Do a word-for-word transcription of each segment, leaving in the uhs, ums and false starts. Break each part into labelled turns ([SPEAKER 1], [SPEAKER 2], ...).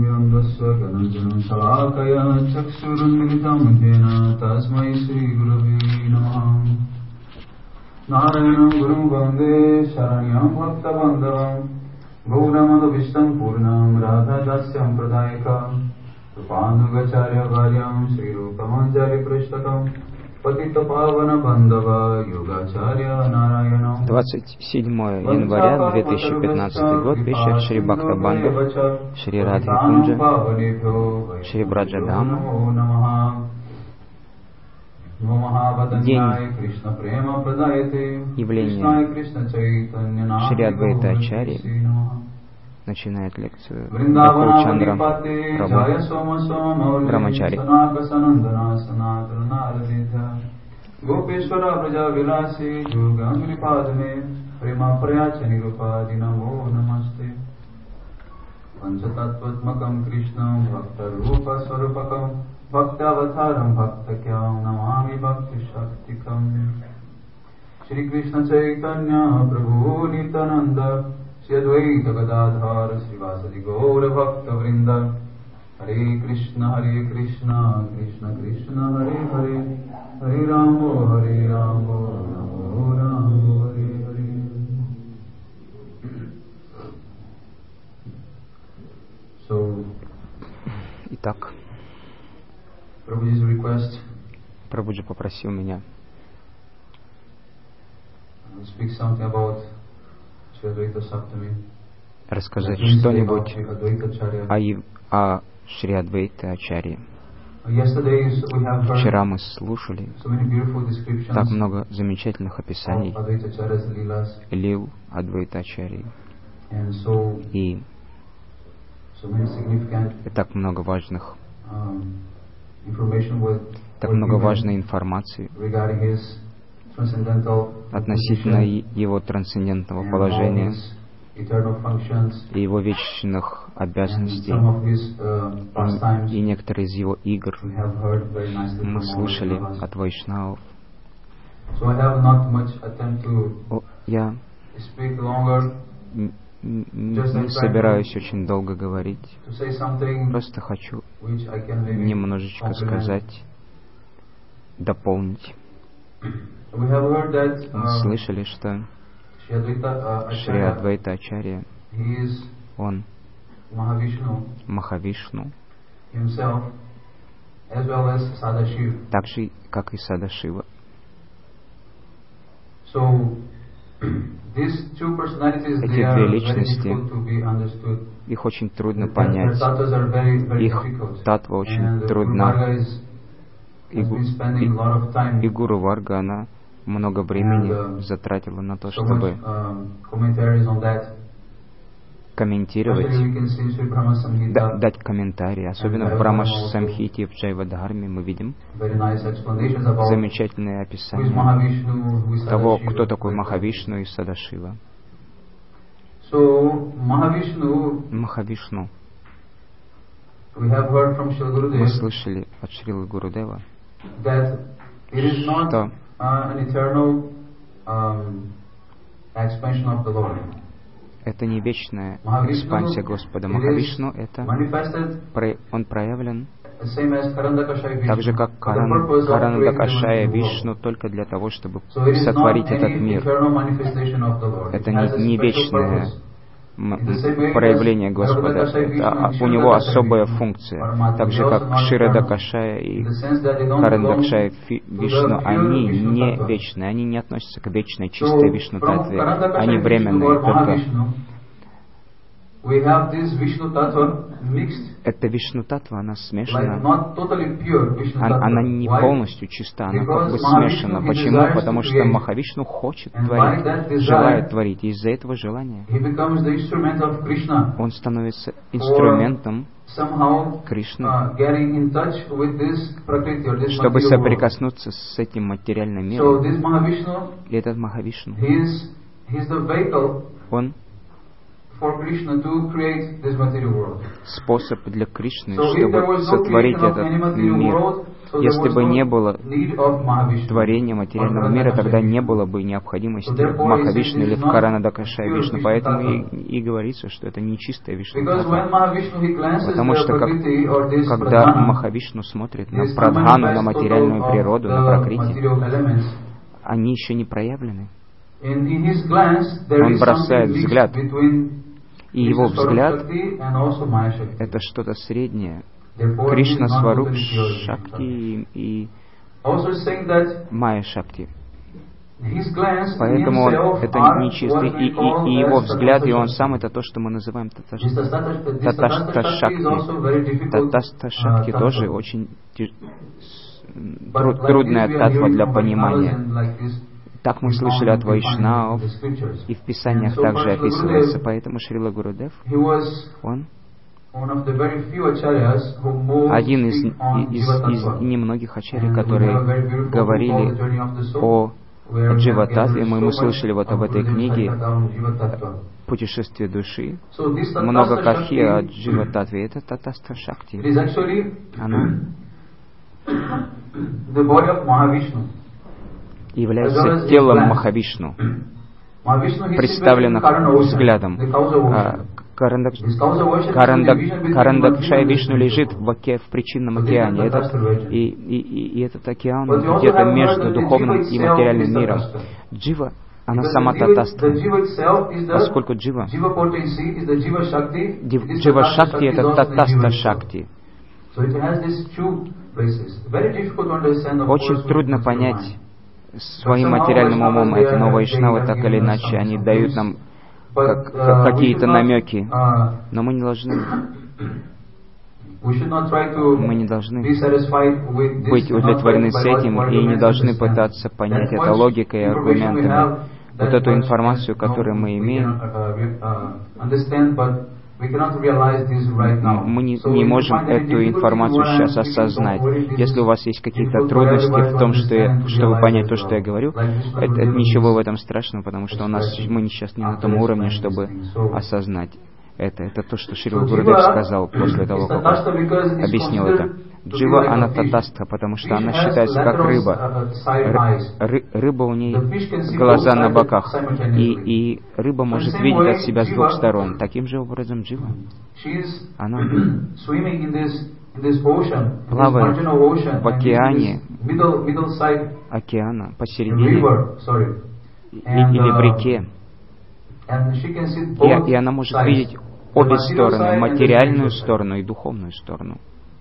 [SPEAKER 1] Mirandasya Gananjanam Salakaya Chaksurunmilitam Jena Tasmai Sri Gurave Namaha Narayanam Gurum Vande Saranyam Bhakta Bandhavam Gauramada Vishtam Purnam Radha Dasyam Pradayakam Rupanugacharya Varyam Sri Rupamanjari Prishtakam Patita Pavana Bandhava Yogacharya Narayanam
[SPEAKER 2] двадцать седьмое января две тысячи пятнадцатый год, вечер Шри Бхактабандхав, Шри Радхи Кунджа, Шри Браджадам. День явления Шри Адвайта Ачарьи. Начинает лекцию Бхакти Чандра Прабhu Брамачари.
[SPEAKER 1] Gopeshwara Braja Vilasi Jugangri Padme Prema Prayachani Rupadi Namo Namaste Panchatattvatmakam Krishnam Bhakta Rupa Swarupakam Bhaktavataram Bhaktakyam Namami Bhakti Shaktikam Shri Krishna Chaitanya Prabhu Nityananda Shri Advaita Gadadhar Srivasadi Gaura Bhakta Vrinda Hare Krishna Hare Krishna Krishna Krishna Hare Hare Hare Ramo, Hare Ramo, Ramo Ramo, Hare Hare. So,
[SPEAKER 2] итак,
[SPEAKER 1] Prabhuji's request.
[SPEAKER 2] Прабхуджи попросил меня
[SPEAKER 1] speak something about Shri Advaita Saptami.
[SPEAKER 2] Рассказать что-нибудь о, о Шри Адвайте Ачарье. Вчера мы слушали так много замечательных описаний лил Адвайта Ачарьи. И так много важных, так много важной информации относительно его трансцендентного положения и его вечных обязанностей, и некоторые из его игр мы слышали от вайшнавов. Я не собираюсь очень долго говорить, просто хочу немножечко сказать, дополнить. Мы слышали, что Шри Адвайта Ачарья, он Махавишну, так же, как и Садашива. Эти две личности, их очень трудно понять, их татва очень трудна. И, и, и Гуру Варга, она много времени затратила на то, чтобы комментировать, да, дать комментарии. Особенно в Брахма Самхите и в Джайва Дхарме мы видим замечательные описания того, кто такой Махавишну и Садашива. Махавишну. Мы слышали от Шрилы Гурудева, что это не вечная экспансия Господа. Махавишну, это он проявлен так же, как Каранадакашая Вишну, только для того, чтобы сотворить этот мир. Это не, не вечное проявление Господа. Это у него особая функция. Так же, как Кширадакашая и Карандакшая Вишну, они не вечные, они не относятся к вечной чистой Вишну Татве. Они временные, только эта Вишну Татва, она смешана. Она, она не полностью чиста, она как бы смешана. Почему? Потому что Махавишну хочет творить, желает творить. И из-за этого желания он становится инструментом Кришны, чтобы соприкоснуться с этим материальным миром. И этот Махавишну, он способ для Кришны, чтобы сотворить этот мир. Если бы не было творения материального мира, тогда не было бы необходимости в Махавишну или в Каранадакашая Вишну. Поэтому и, и говорится, что это нечистая Вишну. Потому что как, когда Махавишну смотрит на Прадхану, на материальную природу, на Пракрити, они еще не проявлены. Он бросает взгляд, и его взгляд — это что-то среднее. Кришна Сваруп Шакти и Майя Шакти. Поэтому он — это нечистый. И, и, и его взгляд, и он сам — это то, что мы называем Таташта Шакти. Таташта Шакти тоже очень труд, трудная татва для понимания. Так мы слышали от Вайшнав, и в Писаниях также описывается. Поэтому Шрила Гурудев, он один из, из, из немногих ачарьи, которые говорили о Джива-татве. Мы, мы слышали вот об этой книге «Путешествие души». Много кахи о Джива-татве. Это Татаста Шакти. Она является телом Махавишну, представленных взглядом. Карандакшая Вишну лежит в, оке, в причинном океане. Этот, и, и, и этот океан где-то между духовным и материальным миром. Джива, она сама Татаста. Поскольку Джива, Джива Шакти — это Татаста Шакти. Очень трудно понять своим материальным умом это, но вайшнавы так или иначе, они дают нам как, как, какие-то намеки, но мы не должны мы не должны быть удовлетворены с этим и не должны пытаться понять это логикой и аргументами. Вот эту информацию, которую мы имеем, мы не, не можем эту информацию сейчас осознать. Если у вас есть какие-то трудности в том, что я, чтобы понять то, что я говорю, это, это ничего в этом страшного, потому что у нас, мы сейчас не на том уровне, чтобы осознать это. Это то, что Шрила Гурудев сказал после того, как он объяснил это. Джива, она татастха, потому что она считается как рыба. Ры, рыба, у ней глаза на боках, и, и рыба может видеть от себя с двух сторон. Таким же образом Джива, она плавает в океане, океана посередине, или в реке, и, и она может видеть обе стороны, материальную сторону и духовную сторону.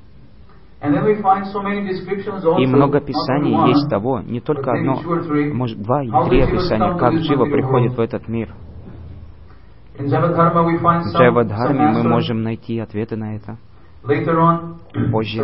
[SPEAKER 2] И много писаний есть того, не только одно, может, два и три описания, как Джива приходит в этот мир. В Джайвадхарме мы можем найти ответы на это. Позже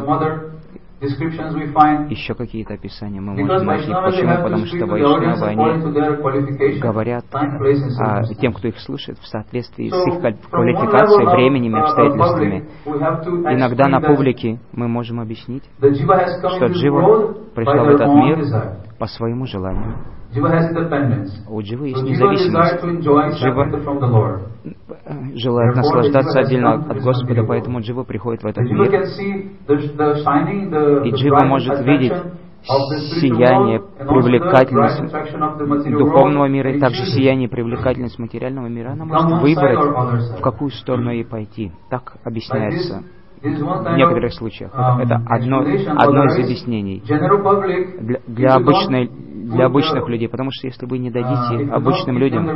[SPEAKER 2] еще какие-то описания мы можем найти. Почему? Потому что вайшнавы, они говорят а, тем, кто их слушает, в соответствии с их квалификацией, временем и обстоятельствами. Иногда на публике мы можем объяснить, что Джива пришла в этот мир по своему желанию. У Дживы есть независимость. Джива желает наслаждаться отдельно от Господа, поэтому Джива приходит в этот мир. И Джива может видеть сияние, привлекательность духовного мира и также сияние, привлекательность материального мира. Она может выбрать, в какую сторону ей пойти. Так объясняется в некоторых случаях. Это, это одно, одно из объяснений для, для, обычной, для обычных людей, потому что если вы не дадите обычным людям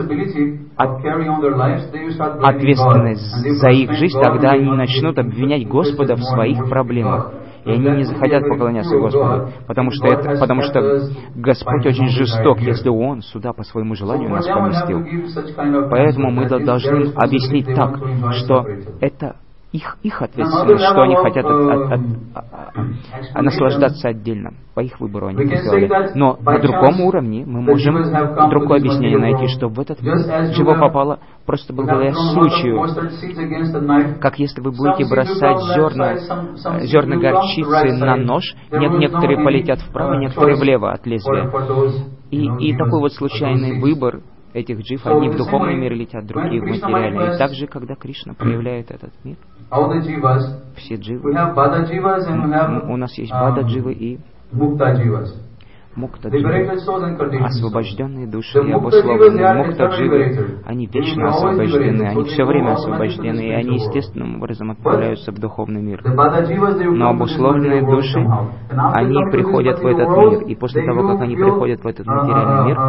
[SPEAKER 2] ответственность за их жизнь, тогда они начнут обвинять Господа в своих проблемах. И они не захотят поклоняться Господу, потому что, это, потому что Господь очень жесток, если Он сюда по своему желанию нас поместил. Поэтому мы должны объяснить так, что это их, их ответственность, что они хотят от, от, от, от, от, наслаждаться отдельно. По их выбору они это сделали. Но на другом уровне мы можем другое объяснение найти, что в этот мир Джива попало просто благодаря случаю, как если вы будете бросать зерна, зерна горчицы на нож, некоторые полетят вправо, некоторые влево от лезвия. И, и такой вот случайный выбор этих джив, одни в духовный мир летят, другие в материальный. И также, когда Кришна проявляет этот мир, все дживы, у нас есть бада-дживы и мукта-дживы, освобожденные души и обусловленные. Мукта-дживы, они вечно освобождены, они все время освобождены, и они естественным образом отправляются в духовный мир. Но обусловленные души, они приходят в этот мир, и после того, как они приходят в этот материальный мир,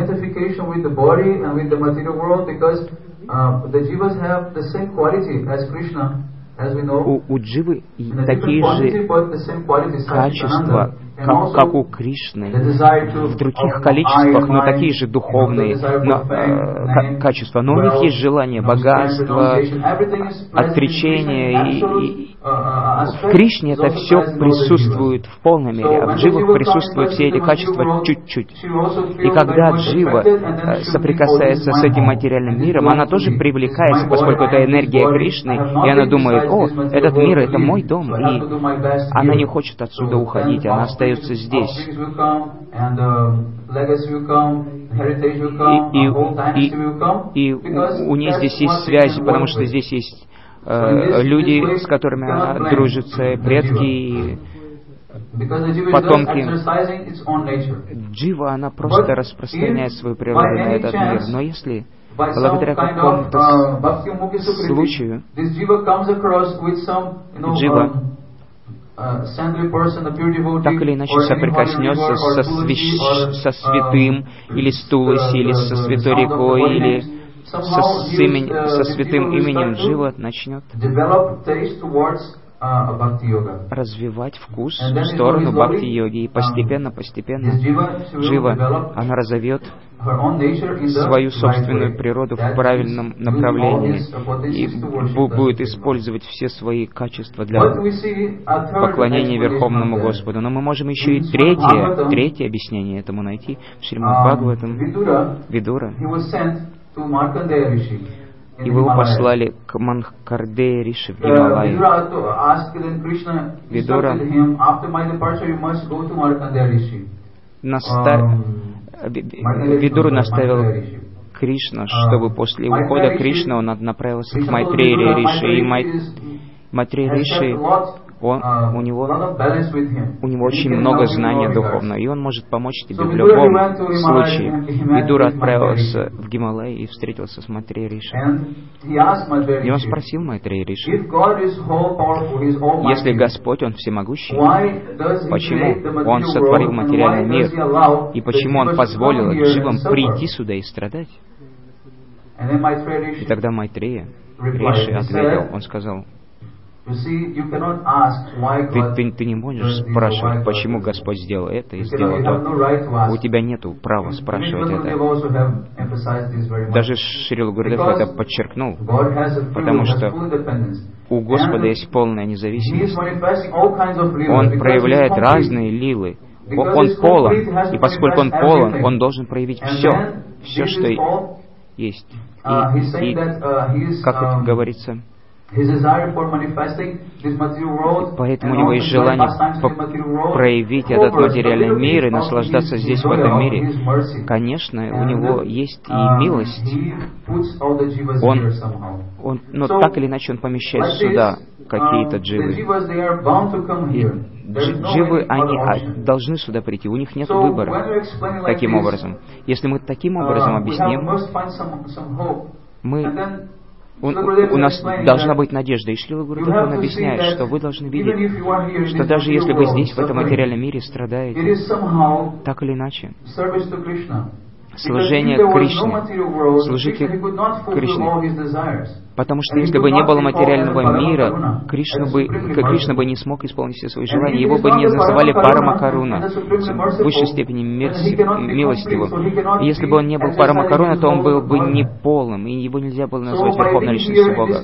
[SPEAKER 2] у, у дживы такие же качества, как, как у Кришны, в других количествах, но такие же духовные но, э, качества. Но у них есть желание богатства, отречения. И, и в Кришне это все присутствует в полной мере, а в дживах присутствуют все эти качества чуть-чуть. И когда джива э, соприкасается с этим материальным миром, она тоже привлекается, поскольку это энергия Кришны, и она думает: о, этот мир — это мой дом, и она не хочет отсюда уходить, она остается здесь. И, и, и, и у, у нее здесь есть связи, потому что здесь есть э, люди, с которыми она дружится, предки и потомки. Джива, она просто распространяет свою природу на этот мир. Но если благодаря какому-то случаю джива так или иначе соприкоснется со, свящ... со святым, или с Туласи, или со святой рекой, или со, с имен... со святым именем, джива начнет развивать вкус в сторону бхакти-йоги. И постепенно, постепенно джива, она разовьет свою собственную природу в правильном направлении и будет использовать все свои качества для поклонения Верховному Господу. Но мы можем еще и третье, третье объяснение этому найти в Шримад Бхагаватам. Видура. Его послали к Манкардее Риши в Гималайи. Видура наста... Видуру наставил Кришна, чтобы после ухода Кришны он направился к Майтрея Риши. И Май... Майтрея Риши, он, у, него, у него очень много знаний духовного, и он может помочь тебе в любом случае. Видура отправился в Гималай и встретился с Майтрея Риши. И он спросил Майтрея Риши: если Господь, Он всемогущий, почему Он сотворил материальный мир, и почему Он позволил дживам прийти сюда и страдать? И тогда Майтрея Риши ответил, он сказал: Ты, ты, ты не можешь спрашивать, почему Господь сделал это и сделал то. У тебя нет права спрашивать это. Даже Шрила Гурудев это подчеркнул, потому что у Господа есть полная независимость. Он проявляет разные лилы. Он полон, и поскольку Он полон, Он должен проявить все, все, что есть. И, и как это говорится, поэтому у него есть желание проявить этот материальный мир и наслаждаться здесь, в этом мире. Конечно, у него есть и милость. Он, он, но так или иначе он помещает сюда какие-то дживы. И дживы, они должны сюда прийти, у них нет выбора. Таким образом. Если мы таким образом объясним, мы... У, у нас должна быть надежда. И Шрила Гурудев, он объясняет, что вы должны видеть, что даже если вы здесь, в этом материальном мире, страдаете, так или иначе, служение Кришне, служите Кришне. Потому что если бы не было материального мира, Кришна бы, Кришна бы не смог исполнить все свои желания. Его бы не называли Парамакаруна, в высшей степени мерси, милостивым. И если бы он не был Парамакаруна, то он был бы неполным, и его нельзя было назвать Верховной Личностью Бога.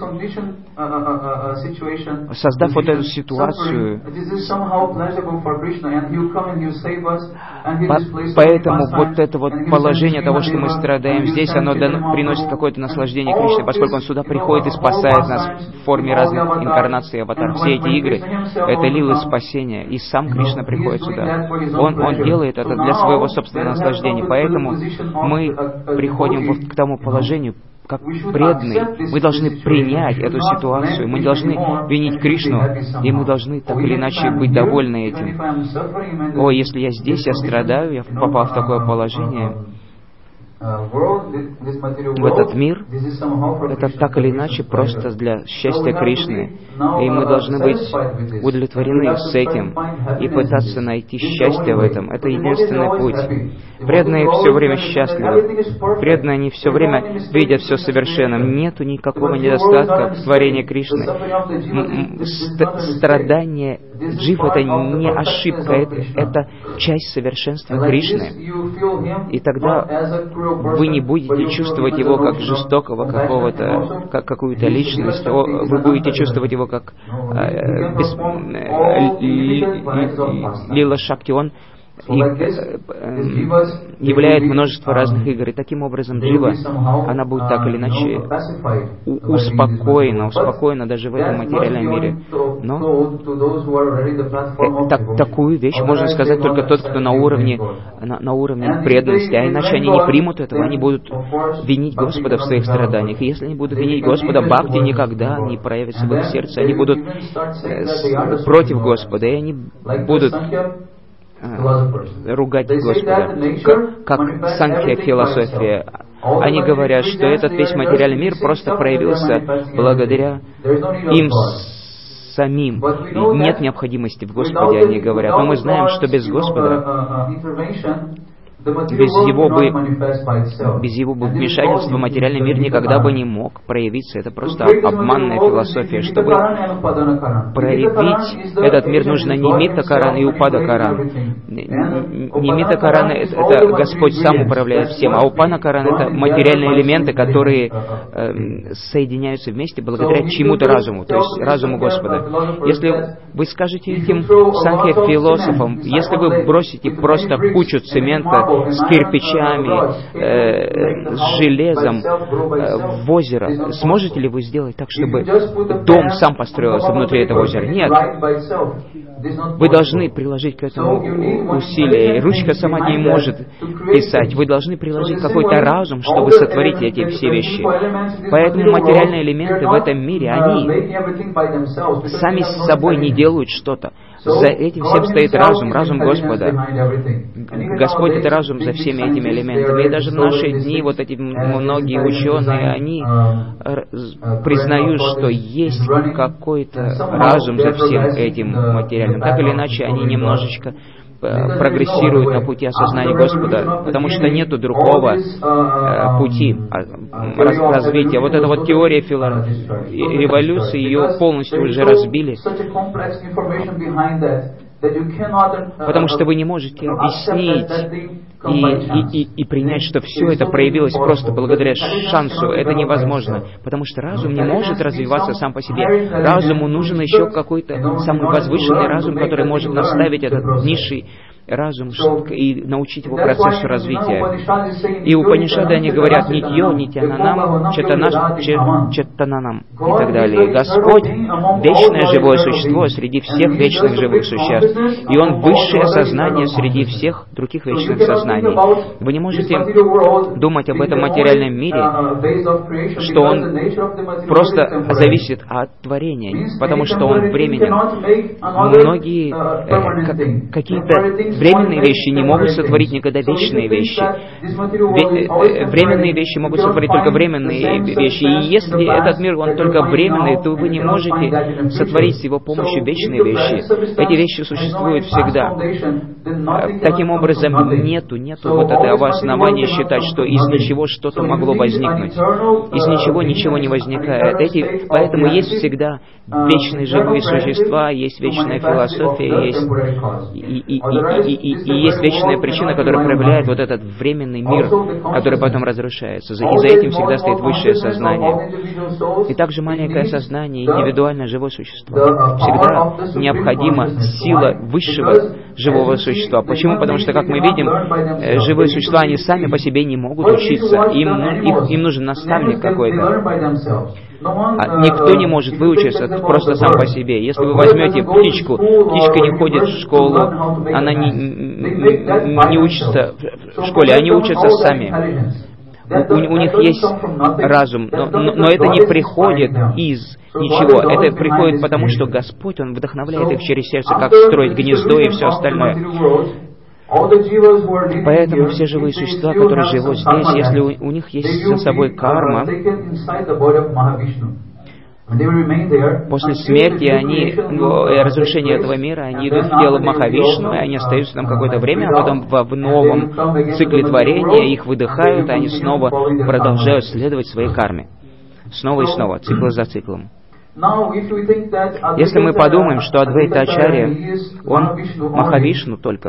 [SPEAKER 2] Создав вот эту ситуацию, поэтому вот это вот положение Наслаждение того, что мы страдаем здесь, оно приносит какое-то наслаждение Кришне, поскольку Он сюда приходит и спасает нас в форме разных инкарнаций аватар. Все эти игры — это лилы спасения, и сам Кришна приходит сюда. Он, он делает это для своего собственного наслаждения, поэтому мы приходим вот к тому положению, как преданные, мы должны принять эту ситуацию, мы должны винить Кришну, и мы должны так или иначе быть довольны этим. О, если я здесь, я страдаю, я попал в такое положение, в этот мир, это так или иначе просто для счастья Кришны. И мы должны быть удовлетворены с этим и пытаться найти счастье в этом. Это единственный путь. Преданные все время счастливы. Преданные, они все время видят все совершенным. Нету никакого недостатка в творении Кришны. Страдание джив — это не ошибка, это, это часть совершенства Кришны. И тогда вы не будете чувствовать его как жестокого какого-то, как какую-то личность. Вы будете чувствовать его как э, без, э, Лила Шакти. Он и, э, являет множество разных игр. И таким образом джива, она будет так или иначе успокоена, успокоена даже в этом материальном мире. Но э, так, такую вещь можно сказать только тот, кто на уровне, на, на уровне преданности, а иначе они не примут этого, они будут винить Господа в своих страданиях. И если они будут винить Господа, бхакти никогда не проявится в их сердце, они будут э, с, против Господа, и они будут ругать Господа, как, как санхья философия. Они говорят, что этот весь материальный мир просто проявился благодаря им самим. И нет необходимости в Господе, они говорят. Но мы знаем, что без Господа, без его бы, без его бы вмешательства материальный мир никогда бы не мог проявиться. Это просто обманная философия. Чтобы проявить этот мир, нужно не Митта Карана и Упада Карана. Не Митта Карана — это Господь сам управляет всем, а Упана Карана — это материальные элементы, которые э, соединяются вместе благодаря чему-то разуму, то есть разуму Господа. Если вы скажете этим санхья-философам, если вы бросите просто кучу цемента с кирпичами, э, с железом э, в озеро, сможете ли вы сделать так, чтобы дом сам построился внутри этого озера? Нет. Вы должны приложить к этому усилия. Ручка сама не может писать. Вы должны приложить какой-то разум, чтобы сотворить эти все вещи. Поэтому материальные элементы в этом мире, они сами с собой не делают что-то. За этим всем стоит разум, разум Господа. Господь — это разум за всеми этими элементами. И даже в наши дни вот эти многие ученые, они признают, что есть какой-то разум за всем этим материальным. Так или иначе, они немножечко прогрессируют на пути осознания Господа, потому что нету другого э, пути раз, развития. Вот эта вот теория фило... революции, ее полностью уже разбили, потому что вы не можете объяснить и, и, и, и принять, что все это проявилось просто благодаря шансу. Это невозможно, потому что разум не может развиваться сам по себе. Разуму нужен еще какой-то самый возвышенный разум, который может наставить этот низший разум и научить его процессу развития. И Упанишады, они говорят нитьё, нитянанам, четанаш, четананам и так далее. Господь — вечное живое существо среди всех вечных живых существ, и Он — высшее сознание среди всех других вечных сознаний. Вы не можете думать об этом материальном мире, что он просто зависит от творения, потому что он временен. Многие э, какие-то временные вещи не могут сотворить никогда вечные вещи. Временные вещи могут сотворить только временные вещи. И если этот мир, он только временный, то вы не можете сотворить с его помощью вечные вещи. Эти вещи существуют всегда. Таким образом, нету, нету вот этого основания считать, что из ничего что-то могло возникнуть. Из ничего ничего не возникает. Эти, поэтому есть всегда вечные живые существа, есть вечная философия, есть и, и, и, и, и, и есть вечная причина, которая проявляет вот этот временный мир, который потом разрушается. И за этим всегда стоит высшее сознание. И также маленькое сознание, индивидуальное живое существо. Всегда необходима сила высшего живого существа. Почему? Потому что, как мы видим, живые существа, они сами по себе не могут учиться. Им, им, им нужен наставник какой-то. А никто не может выучиться просто сам по себе. Если вы возьмете птичку, птичка не ходит в школу, она не, не, не учится в школе, они учатся сами. У, у них есть разум, но, но, но это не приходит из ничего. Это приходит потому, что Господь, Он вдохновляет их через сердце, как строить гнездо и все остальное. Поэтому все живые существа, которые живут здесь, если у, у них есть за собой карма, после смерти они, ну, разрушения этого мира, они идут в тело Махавишну, и они остаются там какое-то время, а потом в, в новом цикле творения их выдыхают, и они снова продолжают следовать своей карме. Снова и снова, цикл за циклом. Если мы подумаем, что Адвайта Ачарья, он Махавишну только,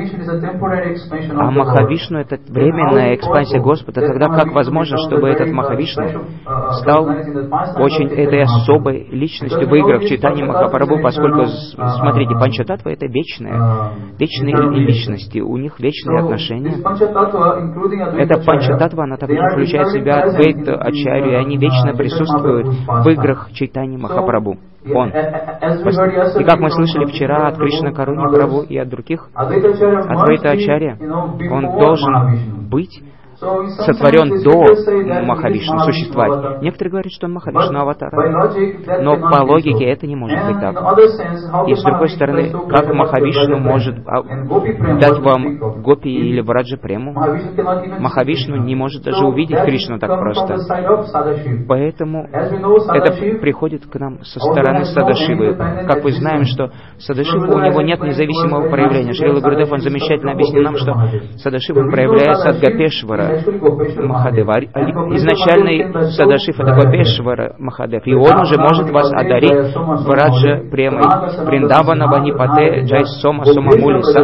[SPEAKER 2] а Махавишну — это временная экспансия Господа, тогда как возможно, чтобы этот Махавишну стал очень этой особой личностью в играх читания Махапрабху, поскольку, смотрите, Панчататтва — это вечные, вечные личности, у них вечные отношения. Эта Панчататтва, она также включает в себя Адвайта Ачарью, и они вечно присутствуют в играх читания Махапрабху. Он. И как мы слышали вчера от Кришна Каруни Прабху и от других, Адвайта Ачарья, он должен быть сотворен до Махавишну, существовать. Некоторые говорят, что он Махавишну аватара, но по логике это не может быть так. И с другой стороны, как Махавишну может дать вам гопи или враджа прему? Махавишну не может даже увидеть Кришну так просто. Поэтому это приходит к нам со стороны Садашивы. Как мы знаем, что Садашива, у него нет независимого проявления. Шрила Гурудев, он замечательно объяснил нам, что Садашива проявляется от Гопешвара Махадева. Изначальный Садашив — это Гопешвара Махадев. И он уже может вас одарить Враджа премой. Вриндавана Ванипате Джай Сома Сома Мулиса.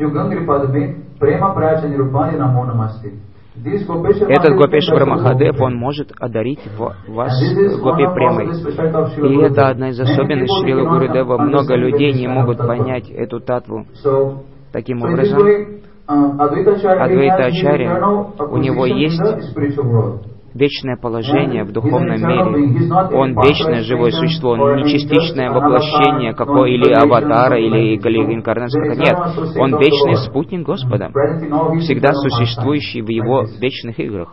[SPEAKER 2] Этот Гопешвара Махадев, он может одарить вас Гопи премой. И это одна из особенностей Шрилы Гурудева. Много людей не могут понять эту татву. Таким образом, Адвайта Ачарья, у него есть вечное положение в духовном мире. Он вечное живое существо, он не частичное воплощение какой или аватара, или инкарнация. Нет, он вечный спутник Господа, всегда существующий в его вечных играх.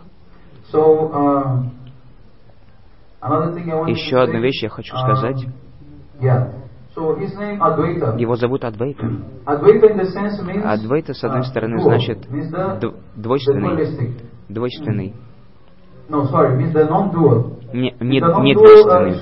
[SPEAKER 2] Еще одну вещь я хочу сказать. Его зовут Адвайта. Адвайта, с одной стороны, значит двойственный. Двойственный. Не, не, не двойственный.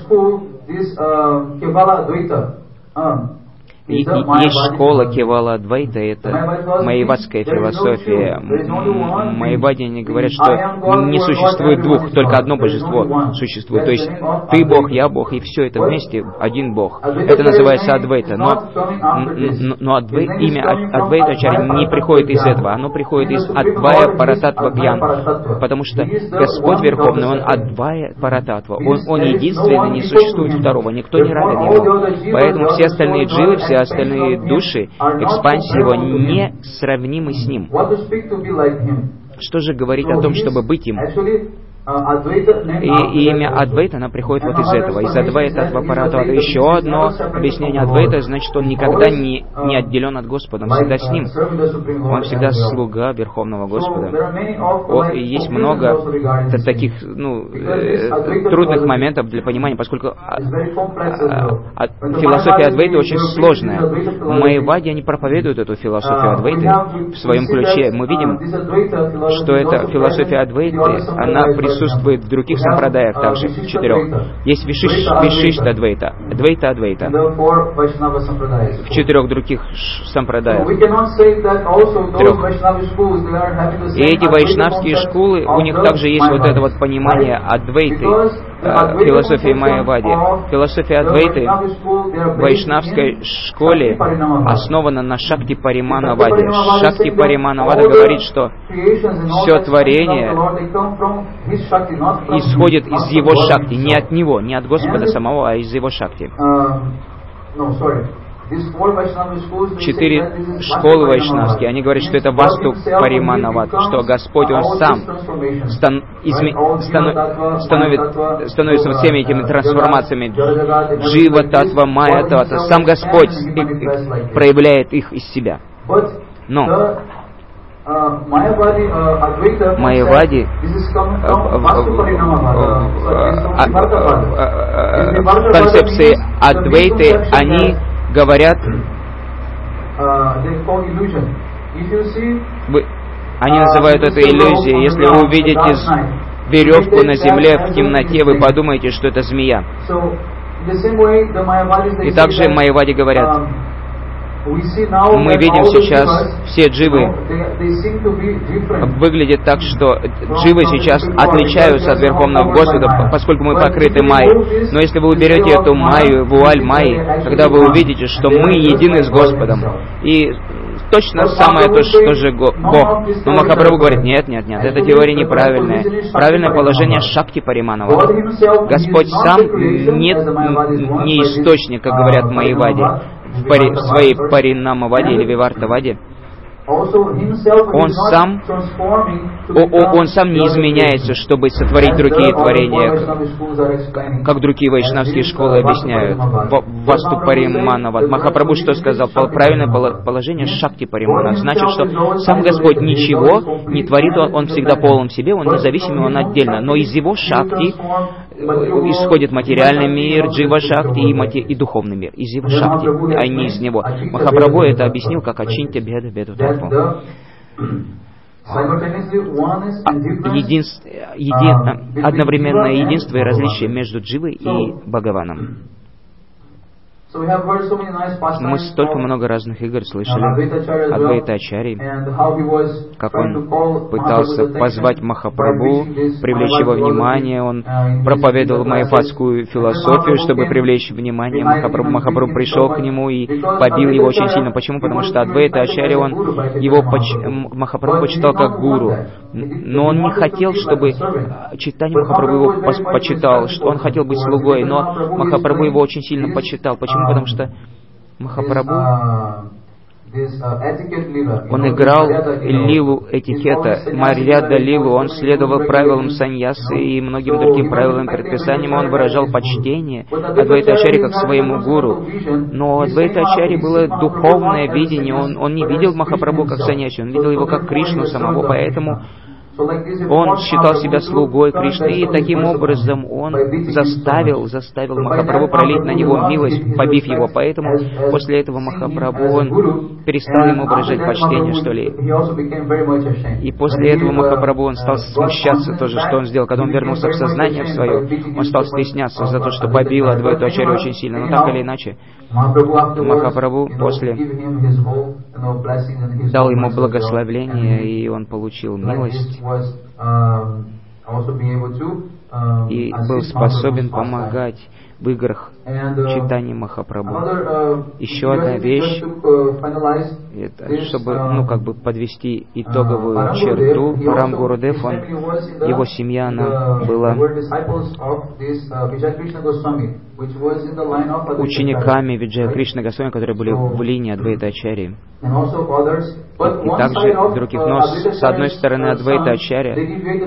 [SPEAKER 2] И, и, есть школа Кевала Адвайта, это майявадская философия. Майявади, они говорят, что не существует двух, только одно божество существует. То есть ты Бог, я Бог, и все это вместе один Бог. Это называется Адвайта. Но, но Адвай, имя Адвайта Ачарья не приходит из этого, оно приходит из Адвая Парататва Гьян. Потому что Господь Верховный, Он Адвая Парататва. Он, он единственный, не существует второго, никто не равен Ему. Поэтому все остальные дживы, все остальные души, экспансии его не сравнимы с ним. Что же говорить о том, чтобы быть им? И, и имя Адвайта, оно приходит вот из этого, из Адвайта Татва. Еще одно объяснение Адвайта, значит, он никогда не, не отделен от Господа, он всегда с ним. Он всегда слуга Верховного Господа. О, и есть много таких ну, э, трудных моментов для понимания, поскольку а, а, а, философия Адвайта очень сложная. Майявади, они проповедуют эту философию Адвайты в своем ключе. Мы видим, что эта философия Адвайты, она присутствует присутствует в других сампрадаях также, в четырех. Есть Вишиш, Вишишта Адвайта, Адвайта Адвайта. В четырех других сампрадаях. Трех. И эти вайшнавские школы, у них также есть вот это вот понимание Адвайты, философии Майявади. Философия Адвайты в вайшнавской школе основана на Шакти Париманаваде. Шакти Париманавада говорит, что все творение исходит из его Шакти, не от него, не от Господа самого, а из его Шакти. четыре школы вайшнавские, они говорят, что это Васту Париманават, что Господь, Он Сам стан, изме, стану, становит, становится всеми этими трансформациями. Джива Татва, Майя Татва, Сам Господь проявляет их из себя. Но Майявади в концепции Адвайты они говорят, вы, они называют это иллюзией. Если вы увидите веревку на земле в темноте, вы подумаете, что это змея. И также Майявади говорят, мы видим сейчас, все дживы выглядят так, что дживы сейчас отличаются от Верховного Господа, поскольку мы покрыты майей. Но если вы уберете эту майю, вуаль майи, тогда вы увидите, что мы едины с Господом. И точно самое то, что же Бог. Но Махапрабху говорит, нет, нет, нет, эта теория неправильная. Правильное положение Шакти Париманава. Господь сам нет, не источник, как говорят Майявади, в, пари, в своей Паринамаваде или Вивартаваде. Он сам, он, он сам не изменяется, чтобы сотворить другие творения, как другие вайшнавские школы объясняют. Васту Париманават. Махапрабху что сказал? Правильное положение Шакти Паримана. Значит, что сам Господь ничего не творит, он, он всегда полон в себе, он независимый, он отдельно. Но из его Шакти исходит материальный мир, джива Шакти и, мати, и духовный мир. Из его Шакти, а не из него. Махапрабху это объяснил как Ачинтя Беда Беду Татву. Единство, еди, одновременное единство и различие между дживой и Бхагаваном. Мы столько много разных игр слышали от Адвайтачарьи, как он пытался позвать Махапрабху, привлечь его внимание, он проповедовал майявадскую философию, чтобы привлечь внимание Махапрабху. Махапрабху пришел к нему и побил его очень сильно. Почему? Потому что Адвайтачарья, он его поч... Махапрабху почитал как гуру, но он не хотел, чтобы читание Махапрабху его почитал, что он хотел быть слугой, но Махапрабху его очень сильно почитал. Почему? Потому что Махапрабху, он играл лилу этикета, Марьяда лилу, он следовал правилам саньясы и многим другим правилам, предписаниям, он выражал почтение Адвайтачарьи как своему гуру. Но Адвайтачарьи было духовное видение, он, он не видел Махапрабху как саньяси, он видел его как Кришну самого, поэтому он считал себя слугой Кришны, и таким образом он заставил, заставил Махапрабху пролить на него милость, побив его. Поэтому после этого Махапрабху, он перестал ему выражать почтение, что ли. И после этого Махапрабху, он стал смущаться тоже, что он сделал. Когда он вернулся в сознание в свое, он стал стесняться за то, что побил Адвайтачарью очень сильно. Но так или иначе, Махапрабху после дал ему благословение, и он получил милость, и был способен помогать в играх читания Махапрабху. Еще одна вещь, это, чтобы, ну, как бы подвести итоговую черту, Рам Гурудев, он, его семья, она была учениками Виджая Кришны Госвами, которые были в линии Адвайтачарьи. И, и также других. Но с, с одной стороны Адвайтачарья,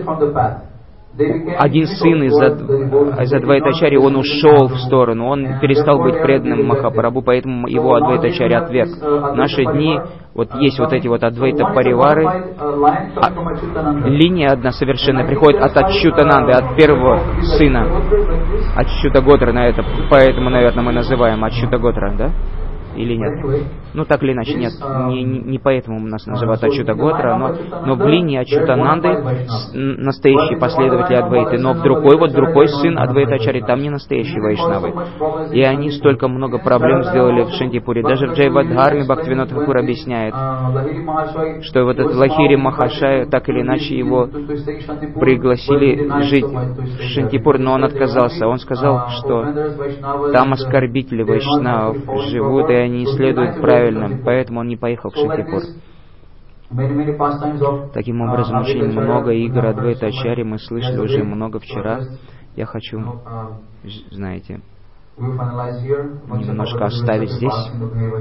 [SPEAKER 2] один сын из, из Адвайтачарьи, он ушел в сторону, он перестал быть преданным Махапрабху, поэтому его Адвайтачарья отверг. В наши дни вот есть вот эти вот Адвайта Паривары, а, линия одна совершенно приходит от Ачютананды, от первого сына Ачюта Готра, на это, поэтому, наверное, мы называем Ачюта Готра, да? Или нет? Ну, так или иначе, нет. Не, не, не поэтому нас называют Ачюта Готра, но, но в линии Ачютананды настоящие последователи Адвайты, но в другой, вот другой сын Адвайтачарьи, там не настоящие вайшнавы. И они столько много проблем сделали в Шантипуре. Даже в Джайвадхарме Бхактивинод Тхакур объясняет, что вот этот Лахири Махашай, так или иначе, его пригласили жить в Шантипур, но он отказался. Он сказал, что там оскорбители вайшнавов живут, и они не следуют правильным, поэтому он не поехал в Шантипур. Таким образом, очень много игр Адвайтачарьи мы слышали уже много вчера. Я хочу, знаете, немножко оставить здесь.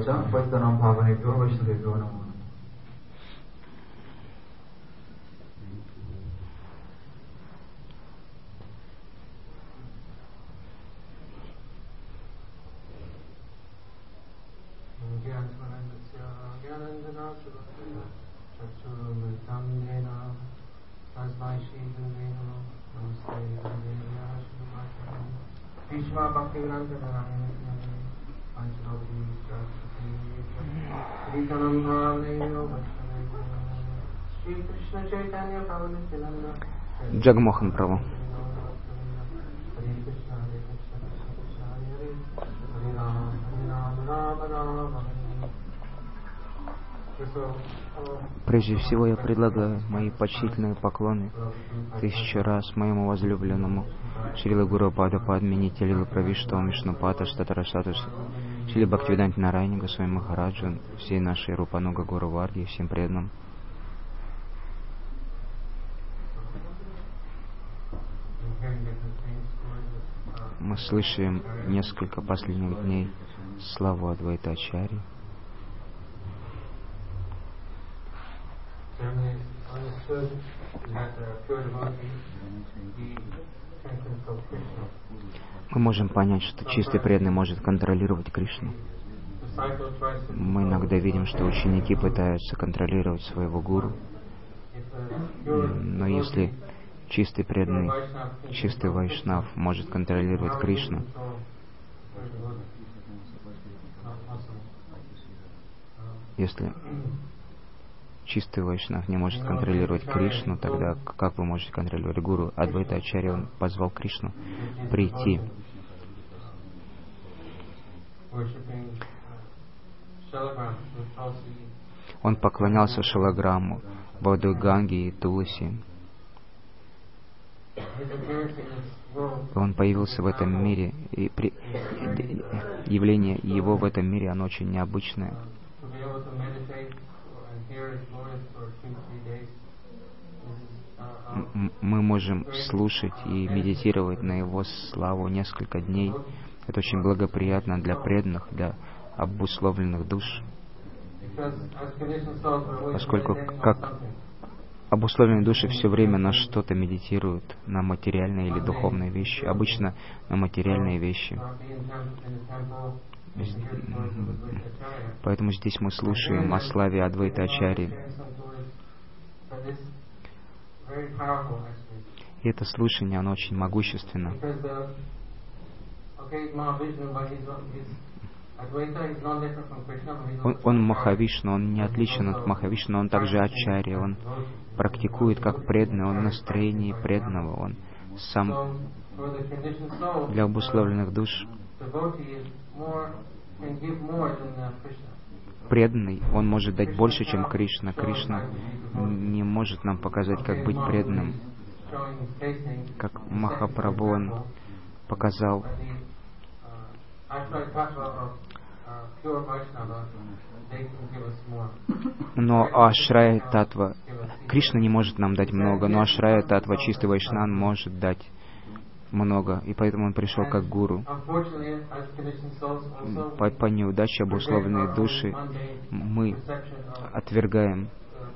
[SPEAKER 2] Джагмохан Прабху. Прежде всего я предлагаю мои почтительные поклоны тысячу раз моему возлюбленному Шрила Гуру Пада Падмини Телила Правиштау Вишнупата Штатарасату Шрили Бхактивиданти Нарайни Госвами Махараджу, всей нашей Рупануга Гуру Варги, всем преданным. Мы слышим несколько последних дней славу Адвайта Ачарьи. Мы можем понять, что чистый преданный может контролировать Кришну. Мы иногда видим, что ученики пытаются контролировать своего гуру. Но если чистый преданный, чистый вайшнав может контролировать Кришну, если чистый вайшнав не может контролировать Кришну, тогда как вы можете контролировать гуру? Адвайта Ачарья, он позвал Кришну прийти. Он поклонялся Шалаграмму, Бауду Ганги и Туласи. Он появился в этом мире, и при... явление его в этом мире, оно очень необычное. Мы можем слушать и медитировать на его славу несколько дней. Это очень благоприятно для преданных, для обусловленных душ. Поскольку как обусловленные души все время на что-то медитируют, на материальные или духовные вещи, обычно на материальные вещи. Поэтому здесь мы слушаем о славе Адвайта Ачарьи. И это слушание, оно очень могущественно. Он, он Махавишну, он не отличен от Махавишну, он также Ачарья, он практикует как преданный, он в настроении преданного, он сам для обусловленных душ преданный, он может дать больше, чем Кришна. Кришна не может нам показать, как быть преданным. Как Махапрабху, он показал но Ашрая Татва, Кришна не может нам дать много, но Ашрая Татва, чистый Вайшнав, может дать много, и поэтому он пришел как гуру. По, по неудаче обусловленные души мы отвергаем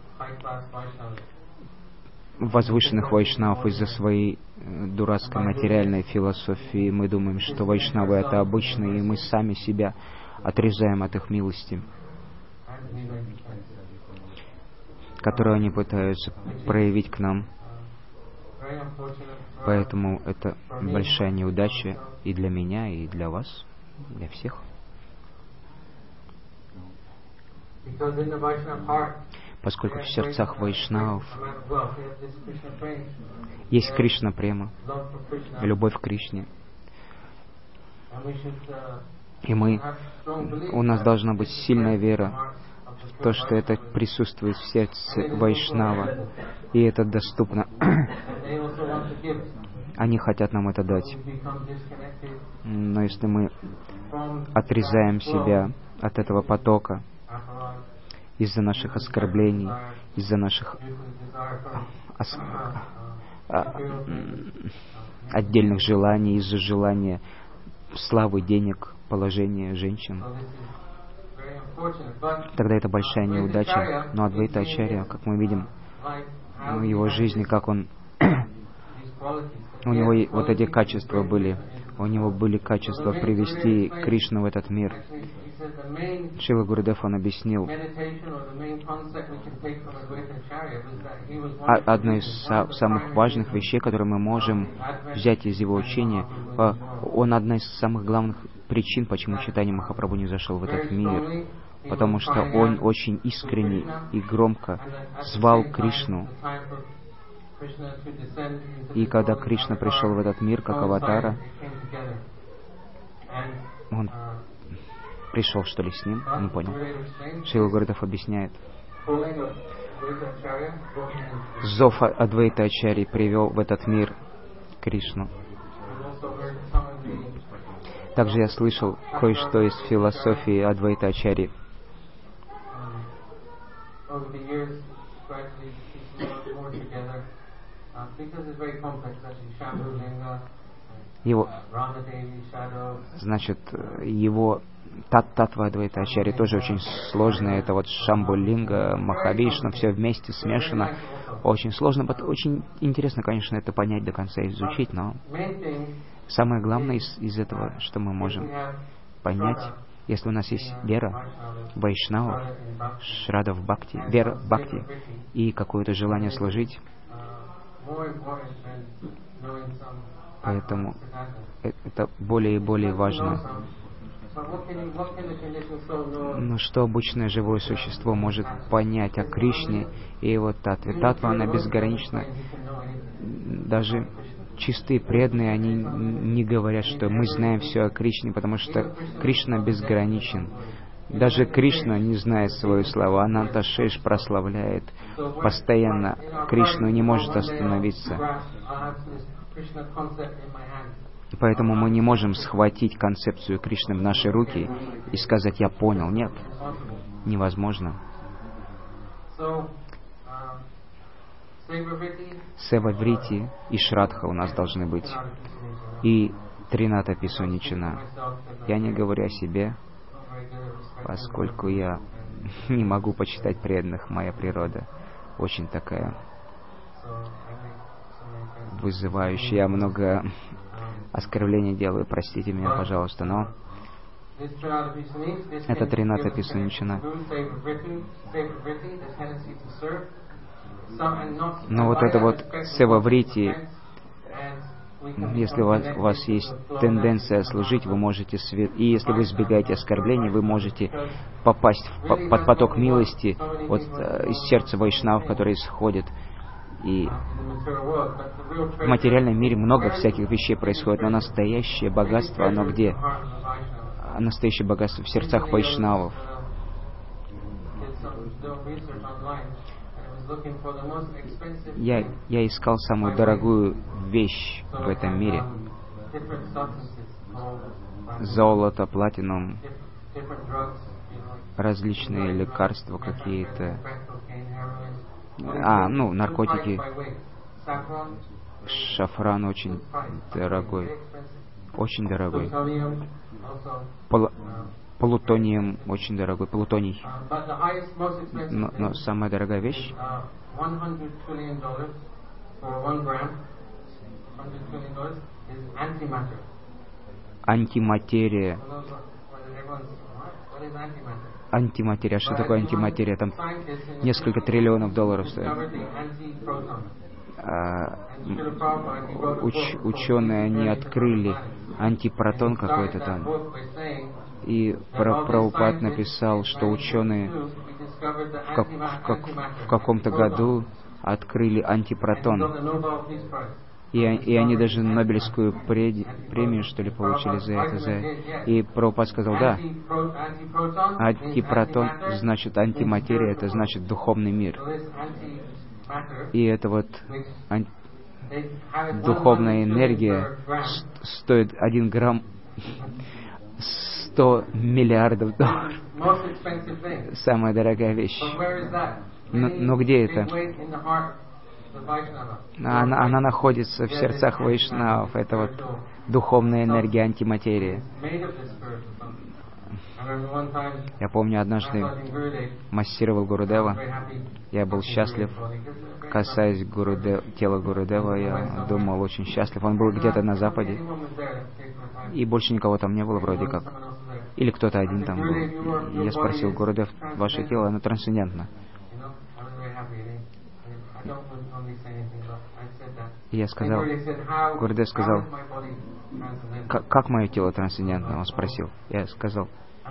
[SPEAKER 2] возвышенных вайшнавов из-за своей дурацкой материальной философии. Мы думаем, что вайшнавы это обычные, и мы сами себя отрезаем от их милости, которую они пытаются проявить к нам. Поэтому это большая неудача и для меня, и для вас, для всех. Поскольку в сердцах вайшнавов есть Кришна према, любовь к Кришне. И мы, у нас должна быть сильная вера в то, что это присутствует в сердце вайшнава, и это доступно. Они хотят нам это дать. Но если мы отрезаем себя от этого потока, из-за наших оскорблений, из-за наших ос... отдельных желаний, из-за желания славы, денег, положения женщин, тогда это большая неудача. Но Адвайта Ачарья, как мы видим, в его жизни, как он, у него вот эти качества были, у него были качества привести Кришну в этот мир. Шрила Гурудев, он объяснил, одна из самых важных вещей, которые мы можем взять из его учения, он одна из самых главных причин, почему Чайтанья Махапрабху не зашел в этот мир, потому что он очень искренне и громко звал Кришну. И когда Кришна пришел в этот мир как аватара, он пришел, что ли, с ним? Не понял. Шрила Гурудев объясняет. Зов Адвайта Ачарьи привел в этот мир Кришну. Также я слышал кое-что из философии Адвайта Ачарьи. Его, значит, его Тат-Татва Адвайта Ачарьи тоже очень сложно. Это вот Шамбу-линга, Махавишна, все вместе смешано. Очень сложно. Очень интересно, конечно, это понять до конца, изучить, но самое главное из, из этого, что мы можем понять, если у нас есть вера Вайшнава, Шрада в Бхакти, вера в Бхакти и какое-то желание служить, поэтому это более и более важно. Но что обычное живое существо может понять о Кришне и его татве? Татва, она безгранична. Даже чистые преданные, они не говорят, что мы знаем все о Кришне, потому что Кришна безграничен. Даже Кришна не знает свою славу. Ананта Шеш прославляет постоянно Кришну и не может остановиться. Поэтому мы не можем схватить концепцию Кришны в наши руки и сказать: «Я понял». Нет, невозможно. Севаврити и Шрадха у нас должны быть. И Трината Писуничина. Я не говорю о себе, поскольку я не могу почитать преданных. Моя природа очень такая вызывающая. Я много оскорблений делаю, простите меня, пожалуйста, но это Трината Писуничина. Но вот это вот Севаврити, если у вас, у вас есть тенденция служить, вы можете свет... И если вы избегаете оскорблений, вы можете попасть в, под поток милости вот, из сердца вайшнавов, которые исходят. И в материальном мире много всяких вещей происходит, но настоящее богатство, оно где? Настоящее богатство в сердцах вайшнавов. Я, я искал самую дорогую вещь в этом мире. Золото, платинум, различные лекарства какие-то. А, ну, наркотики. Шафран очень дорогой. Очень дорогой. Пол... Плутонием очень дорогой. Плутоний. Но, но самая дорогая вещь антиматерия. Антиматерия. Что такое антиматерия? Там несколько триллионов долларов стоит. А, уч, ученые, они открыли антипротон какой-то там. И Прабхупад написал, что ученые в, как, в, как, в каком-то году открыли антипротон. И, и они даже Нобелевскую премию, что ли, получили за это. За... И Прабхупад сказал: да, антипротон значит антиматерия, это значит духовный мир. И это вот ан... духовная энергия стоит один грамм сто миллиардов долларов. Самая дорогая вещь. Но, но где это? Она, она находится в сердцах вайшнавов. Это вот духовная энергия антиматерии. Я помню, однажды массировал Гурудева, я был счастлив, касаясь Гурудев, тела Гурудева, я думал, очень счастлив. Он был где-то на Западе, и больше никого там не было вроде как. Или кто-то один там был. Я спросил: Гурудев, ваше тело, оно трансцендентно. И я сказал, Гурудев сказал: как, как мое тело трансцендентно? Он спросил. Я сказал.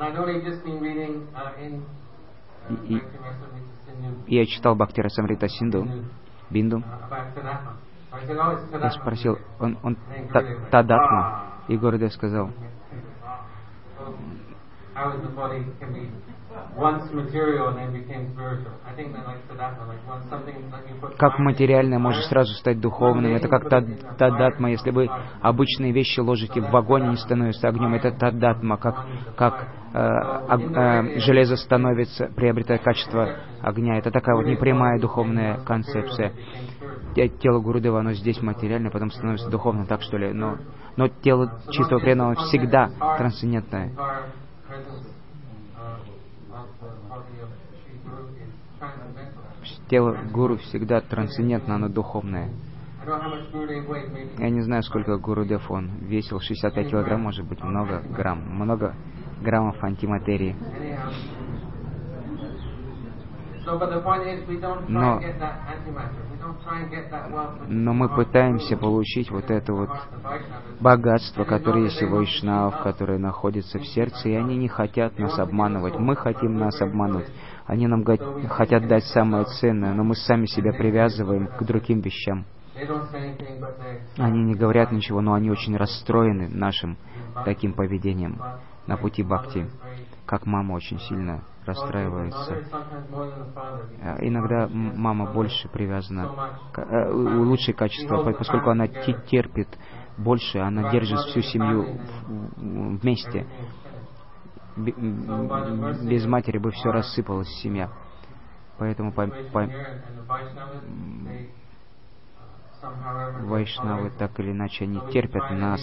[SPEAKER 2] И, и, и я читал Бхакти Расамрита Синду, Бинду. Я спросил, он, он Тадатма? И Гурудев сказал: как материальное может сразу стать духовным? Это как тадатма. Если вы обычные вещи ложите в огонь, они становятся огнем. Это тадатма. Как, как э, э, железо становится, приобретает качество огня. Это такая вот непрямая духовная концепция. Тело Гурудева, оно здесь материальное, потом становится духовным, так что ли? Но, но тело чистого преданного всегда трансцендентное. Тело Гуру всегда трансцендентно, оно духовное. Я не знаю, сколько Гурудев он весил, шестьдесят пять килограмм, может быть, много грамм, много граммов антиматерии. Но, но мы пытаемся получить вот это вот богатство, которое есть у вайшнавов, которое находится в сердце, и они не хотят нас обманывать. Мы хотим нас обмануть. Они нам хотят дать самое ценное, но мы сами себя привязываем к другим вещам. Они не говорят ничего, но они очень расстроены нашим таким поведением на пути бхакти. Как мама очень сильно расстраивается. Иногда мама больше привязана, улучшит качество, поскольку она терпит больше, она держит всю семью вместе. Без матери бы все рассыпалась семья. Поэтому по, по, вайшнавы так или иначе они терпят нас.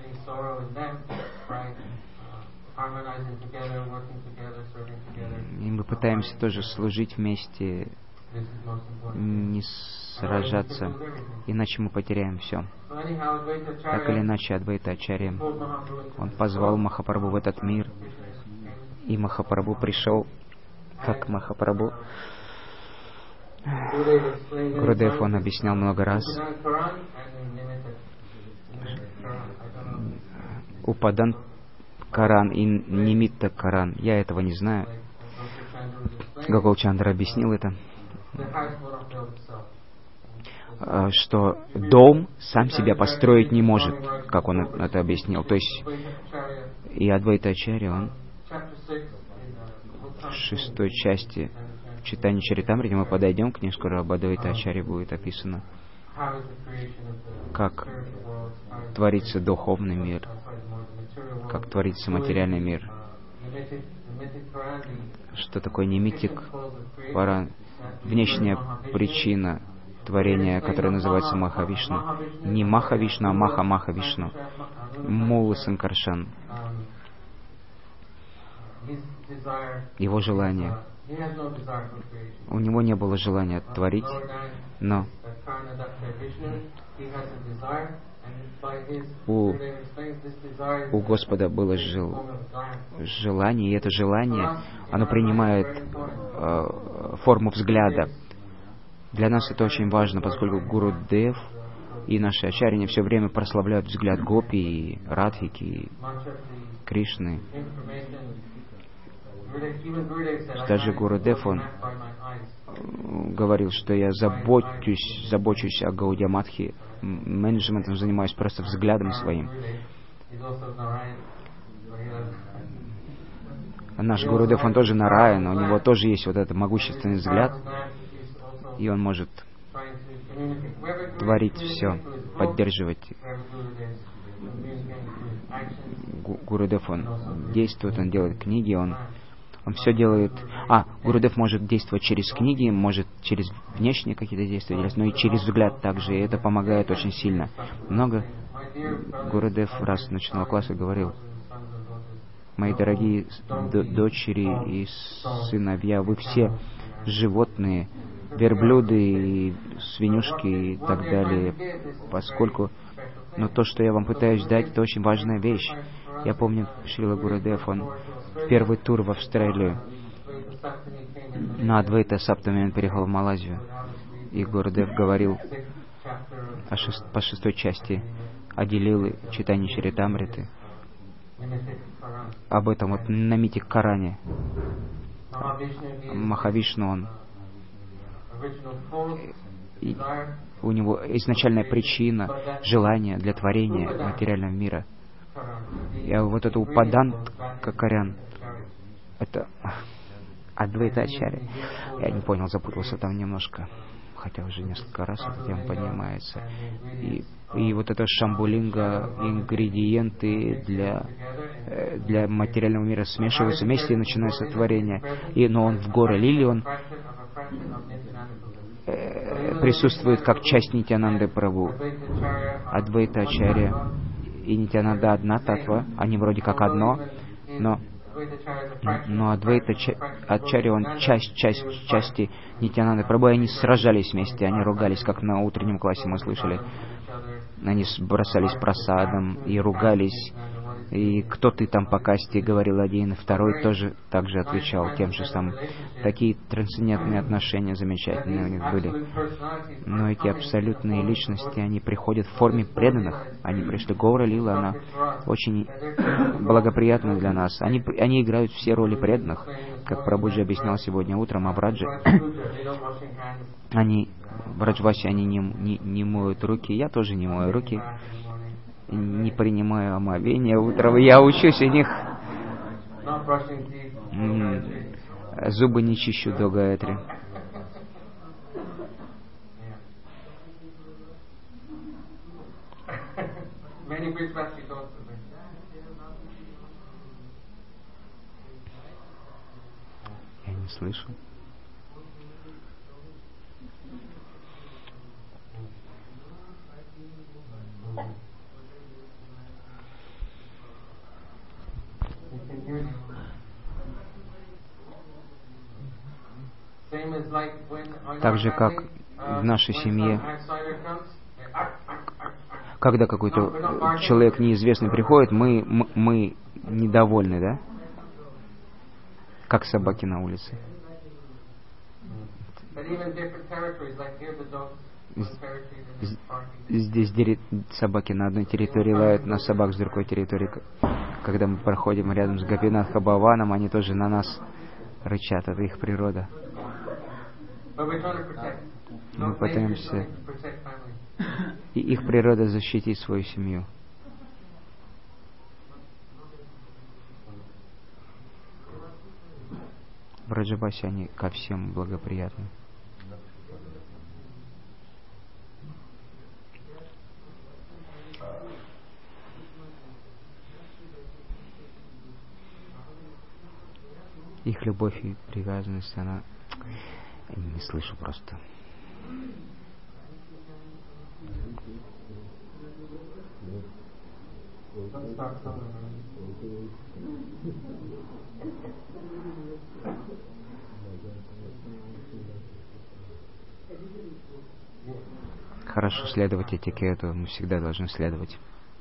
[SPEAKER 2] И мы пытаемся тоже служить вместе, не сражаться, иначе мы потеряем все. Так или иначе, Адвайта Ачарья, он позвал Махапрабху в этот мир, и Махапрабху пришел, как Махапрабху. Гурудев, он объяснял много раз. Упадан Каран и Нимитта Каран. Я этого не знаю. Гокул-чандра объяснил это, что дом сам себя построить не может, как он это объяснил. То есть и Адвайта Ачарья, он в шестой части читания Чаритамрити, мы подойдем к ней, скоро об Адвайта Ачарье будет описано, как творится духовный мир, как творится материальный мир. Что такое нимитик паран? Внешняя причина творения, которая называется Махавишну. Не Махавишну, а Маха-Махавишну. Мула Санкаршан. Его желание. У него не было желания творить, но у, у Господа было жел, желание, и это желание, оно принимает э, форму взгляда. Для нас это очень важно, поскольку Гурудев и наши ачарьи все время прославляют взгляд Гопи, и Радхики, и Кришны. Даже Гурудев, он говорил, что я забочусь, забочусь о Гаудия Матхи, менеджментом занимаюсь просто взглядом своим. А наш Гурудев, он тоже Нараян, у него тоже есть вот этот могущественный взгляд, и он может творить все, поддерживать. Гурудев, он действует, он делает книги, он Он все делает... А, Гурудев может действовать через книги, может через внешние какие-то действия делать, но и через взгляд также, и это помогает очень сильно. Много Гурудев раз начинал класс и говорил: мои дорогие дочери и сыновья, вы все животные, верблюды и свинюшки и так далее, поскольку... Но то, что я вам пытаюсь дать, это очень важная вещь. Я помню, Шрила Гурудев, он в первый тур в Австралию на Адвайта Саптами он переехал в Малайзию. И Гурудев говорил о шест... по шестой части Адилилы, читании Чаритамриты, об этом вот на мите Коране. Махавишну, он и у него изначальная причина, желание для творения материального мира. И вот это Упадант Какарян, это Адвайта Ачарья. Я не понял, запутался там немножко, хотя уже несколько раз эта тема поднимается. И, и вот это Шамбулинга, ингредиенты для, для материального мира смешиваются вместе и начинается творение. И, но он в горе Лили, он э, присутствует как часть Нитьянанды Прабху. Адвайта Ачарья и Нитьянанда одна татва, они вроде как одно, но но Адвайта Ачарья, он часть, часть, части Нитьянанды Прабху, они сражались вместе, они ругались, как на утреннем классе мы слышали. Они бросались просадом и ругались. И кто ты там по касте, говорил один, и второй тоже так же отвечал тем же самым. Такие трансцендентные отношения замечательные у них были. Но эти абсолютные личности, они приходят в форме преданных. Они пришли. Гаура Лила, она очень благоприятна для нас. Они, они играют все роли преданных, как Прабхуджи объяснял сегодня утром о Браджи. Они, в Раджвасе, они не, не, не моют руки. Я тоже не мою руки. Не принимаю омовения утром. Я учусь у них. М-м, зубы не чищу до Гаятри. Я не слышу. Так же, как в нашей семье, когда какой-то человек неизвестный приходит, мы, мы, мы недовольны, да? Как собаки на улице. Здесь собаки на одной территории лают на собак с другой территории. Когда мы проходим рядом с Гопинатха Бхаваном, они тоже на нас рычат. Это их природа. Мы пытаемся... И их природа защитить свою семью. В Раджабасе они ко всем благоприятны. Их любовь и привязанность, она... Я не слышу просто. Хорошо следовать этикету, мы всегда должны следовать.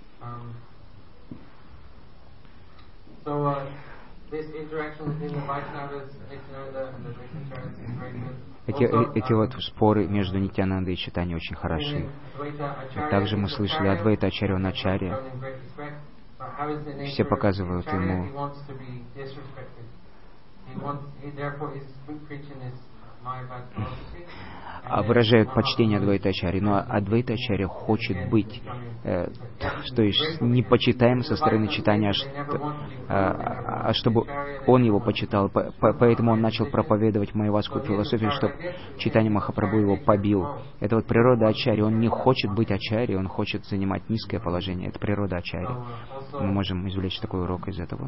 [SPEAKER 2] Эти, эти вот споры между Нитьянандой и Чайтаньей очень хороши. И также мы слышали Адвайта Ачарья Начарья. Все показывают ему, выражают почтение Адвайта Ачарьи, но Адвайта Ачарья хочет быть, э, то есть не почитаем со стороны читания, а, а чтобы он его почитал. Поэтому он начал проповедовать майявадскую философию, чтобы Чайтанья Махапрабху его побил. Это вот природа Ачарьи. Он не хочет быть Ачарьей, он хочет занимать низкое положение. Это природа Ачарьи. Мы можем извлечь такой урок из этого.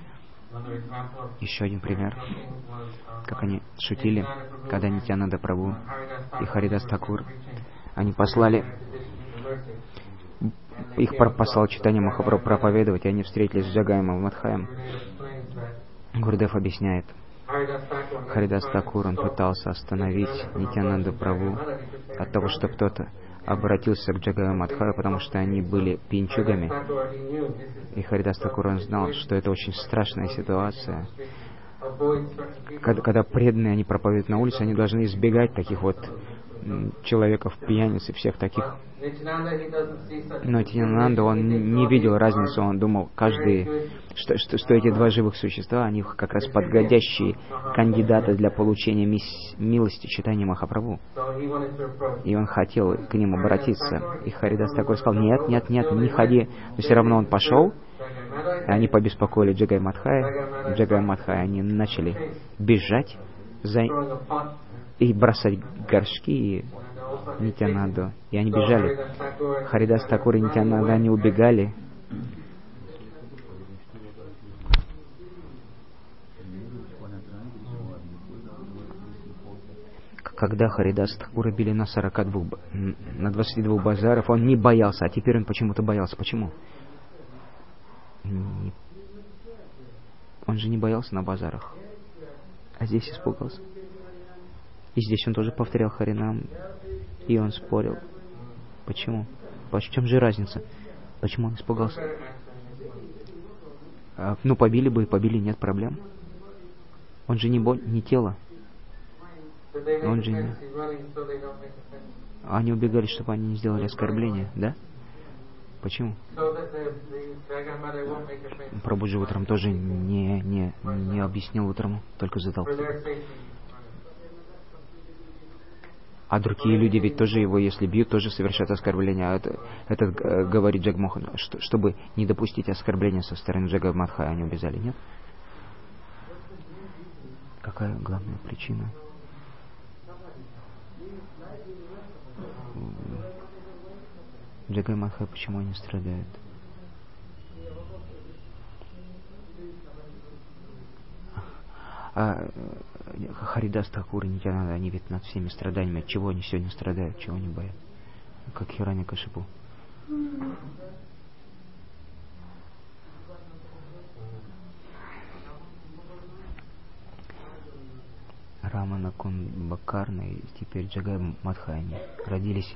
[SPEAKER 2] Еще один пример, как они шутили, когда Нитьянанда Прабху и Харидас Такур, они послали их послал Чайтанья Махапрабху проповедовать, и они встретились с Джагаем и Мадхаем. Гурудев объясняет. Харидас Такур, он пытался остановить Нитьянанду Прабху от того, что кто-то обратился к Джагаю Мадхаю, потому что они были пьянчугами. И Харидас Такур, он знал, что это очень страшная ситуация. Когда, когда преданные, они проповедуют на улице, они должны избегать таких вот человеков, пьяниц и всех таких. Но Нитьянанда, он не видел разницу, он думал, каждый, что, что, что эти два живых существа, они как раз подходящие кандидаты для получения мис, милости Чайтаньи Махапрабху. И он хотел к ним обратиться. И Харидас Такур сказал, нет, нет, нет, не ходи. Но все равно он пошел, и они побеспокоили Джагай Мадхая. Джагай Мадхая, они начали бежать за... и бросать горшки и Нитьянанду. И они бежали. Харидас Такур и Нитьянанда, они убегали. Когда Харидас Такура били на сорока двух, на двадцати двух базаров, он не боялся, а теперь он почему-то боялся. Почему? Он же не боялся на базарах, а здесь испугался. И здесь он тоже повторял Харинам, и он спорил. Почему? В чем же разница? Почему он испугался? А, ну, побили бы и побили, нет проблем. Он же не боль, не тело. Он же не... Они убегали, чтобы они не сделали оскорбления, да? Почему? Прабху же утром тоже не, не, не объяснил утром, только задал. А другие люди ведь тоже его, если бьют, тоже совершают оскорбления. А это, это э, говорит Джагмохан, что, чтобы не допустить оскорбления со стороны Джага Мадхая, они убежали, нет? Какая главная причина? Джагай Мадхай, почему они страдают? А Харидас Такур и Нитьянанда, они ведь над всеми страданиями. От чего они сегодня страдают, чего они боятся? Как Хираньякашипу. Рамана Кунбакарна и теперь Джагай Мадхай, они родились.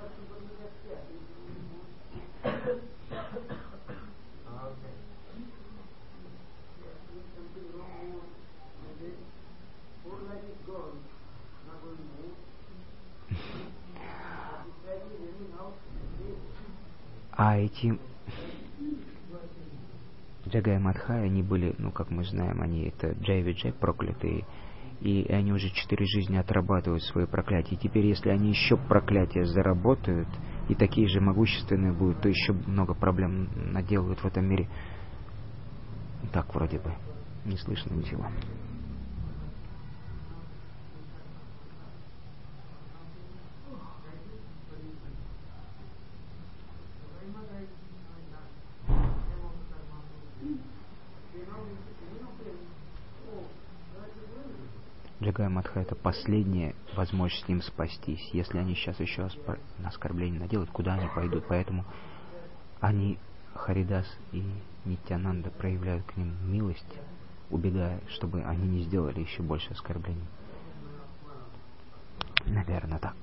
[SPEAKER 2] А эти Джагай Мадхай, они были, ну, как мы знаем, они это Джай-Виджай, проклятые, и они уже четыре жизни отрабатывают свои проклятия. И теперь, если они еще проклятия заработают, и такие же могущественные будут, то еще много проблем наделают в этом мире. Так вроде бы. Не слышно ничего. Джагай Мадхай — это последняя возможность им спастись. Если они сейчас еще оспор... на оскорбление наделают, куда они пойдут? Поэтому они, Харидас и Нитьянанда, проявляют к ним милость, убегая, чтобы они не сделали еще больше оскорблений. Наверное, так.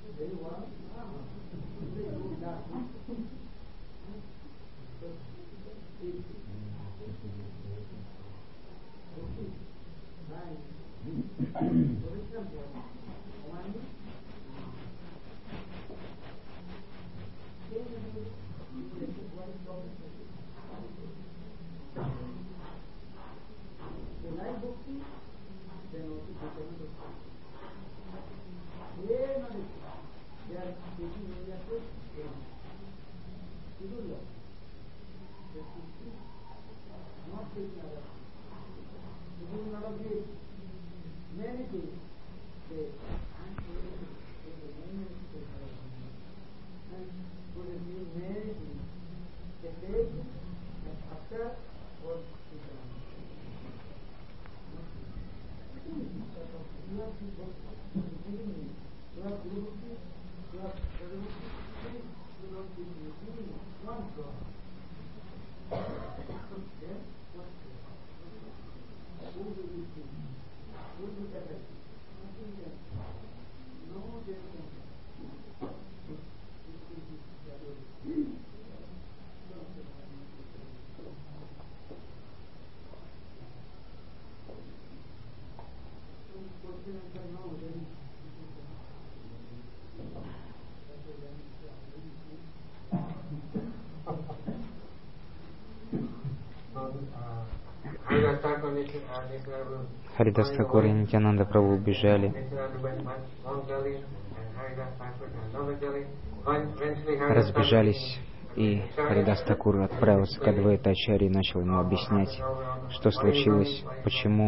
[SPEAKER 2] Харидас Такур и Нитьянанда Прабху убежали. Разбежались, и Харидас Такур отправился к Адвайта Ачарье и начал ему объяснять, что случилось, почему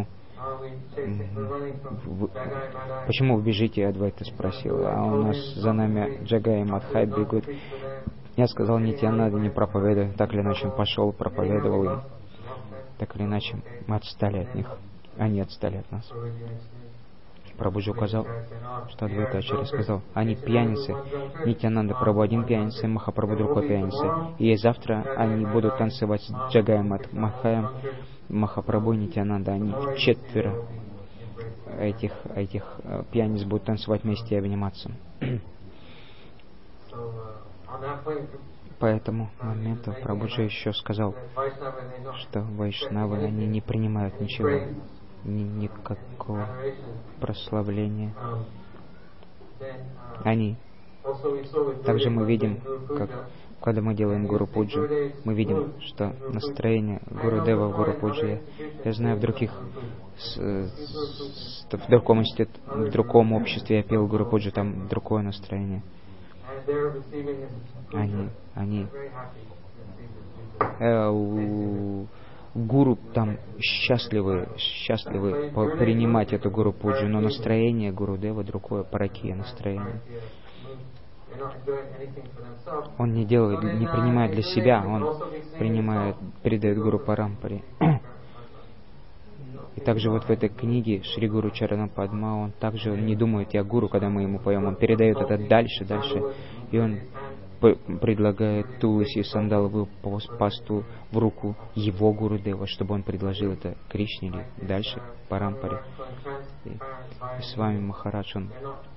[SPEAKER 2] вы, почему вы бежите, Адвайта спросил, а у нас за нами Джагай и Мадхай бегут. Я сказал, Нитьянанда не проповедуй, так или иначе он пошел, проповедовал им. Так или иначе мы отстали от них, они отстали от нас. Прабхуджи указал, что Адвайта Ачарья сказал, они пьяницы, Нитьянанда Прабху один пьяница, и Махапрабху другой пьяница. И завтра они будут танцевать с Джагаем от Мадхаем, Махапрабху и Нитьянанда. Они четверо этих, этих пьяниц будут танцевать вместе и обниматься. По этому моменту Прабхуджи еще сказал, что вайшнавы, они не принимают ничего, ни, никакого прославления. Они. Также мы видим, как когда мы делаем Гуру Пуджу, мы видим, что настроение Гуру Дева в Гуру Пуджи, я знаю, в других, с, с, в, другом институт, в другом обществе я пел Гуру Пуджу, там другое настроение. Они, они, э, у, гуру там счастливы, счастливы принимать эту Гуру Пуджу, но настроение Гуру Дева другое, паракия настроение. Он не делает, не принимает для себя, он принимает, передает Гуру Парампаре. И также вот в этой книге Шри Гуру Чарана Падма, он также не думает о Гуру, когда мы ему поем, он передает это дальше, дальше, и он предлагает Туласи Сандалову пасту в руку его Гуру Дева, чтобы он предложил это Кришне или дальше Парампаре. И, и с вами Махарадж, он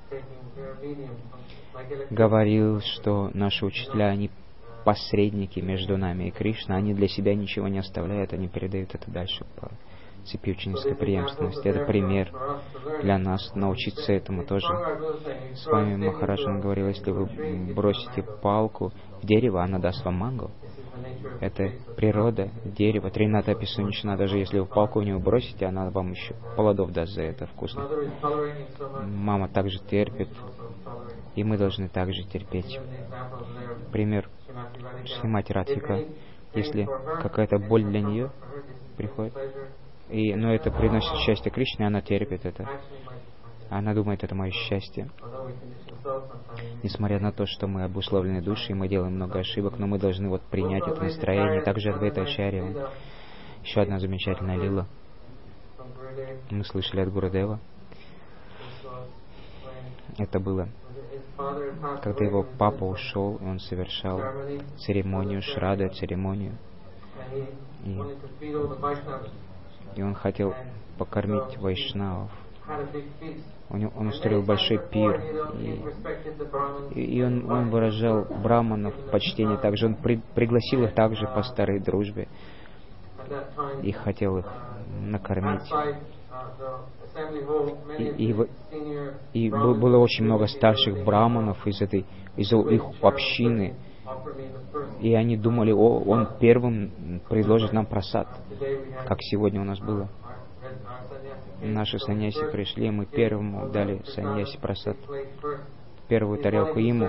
[SPEAKER 2] говорил, что наши учителя, они посредники между нами и Кришной, они для себя ничего не оставляют, они передают это дальше по цепи ученической преемственности. Это пример для нас, научиться этому тоже. С вами Махарадж он говорил, если вы бросите палку в дерево, она даст вам манго. Это природа дерева. Трината Писунична, даже если вы палку в него бросите, она вам еще плодов даст за это вкусно. Мама также терпит, и мы должны также терпеть. Пример Шримати Радхика. Если какая-то боль для нее приходит, и, но это приносит счастье Кришне, она терпит это. Она думает, это мое счастье. Несмотря на то, что мы обусловлены души, и мы делаем много ошибок, но мы должны вот принять это настроение. Также Адвайта Ачарья. Еще одна замечательная лила. Мы слышали от Гурудева. Это было, когда его папа ушел, он совершал церемонию Шрада, церемонию. И, и он хотел покормить вайшнавов. Он, он устроил большой пир, и, и он, он выражал браманов почтение также. Он при, пригласил их также по старой дружбе и хотел их накормить. И, и, и было очень много старших браманов из этой, из их общины, и они думали, о, он первым предложит нам прасад, как сегодня у нас было. Наши саньяси пришли, мы первому дали саньяси прасад, первую тарелку ему.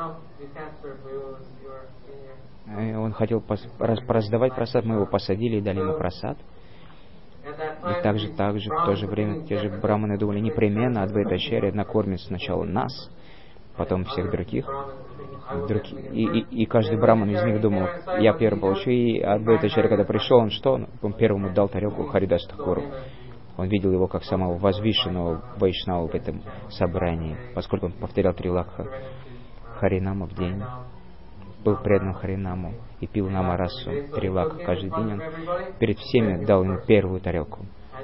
[SPEAKER 2] И он хотел пос, раз, раздавать прасад, мы его посадили и дали ему прасад. И также, также, в то же время, те же браманы думали, непременно Адвайта Ачарья накормит сначала нас, потом всех других. Друг, и, и, и каждый браман из них думал, я первый получу. И Адвайта Ачарья, когда пришел, он что? Он первому дал тарелку Харидас Такуру. Он видел его как самого возвышенного вайшнава в этом собрании, поскольку он повторял три лакха Харинама в день, был предан Харинаму и пил намарасу три лакха каждый день. Он перед всеми дал ему первую тарелку.